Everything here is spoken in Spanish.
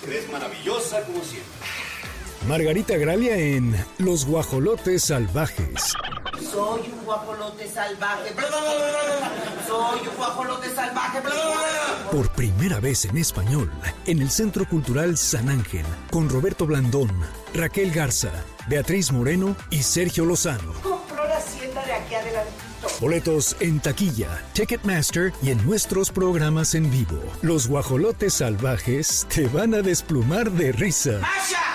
Eres maravillosa como siempre. Margarita Gralia en Los Guajolotes Salvajes. Soy un guajolote salvaje. Soy un guajolote salvaje. Por primera vez en español, en el Centro Cultural San Ángel, con Roberto Blandón, Raquel Garza, Beatriz Moreno y Sergio Lozano. Compró la hacienda de aquí adelantito. Boletos en taquilla, Ticketmaster y en nuestros programas en vivo. Los Guajolotes Salvajes te van a desplumar de risa. ¡Masha!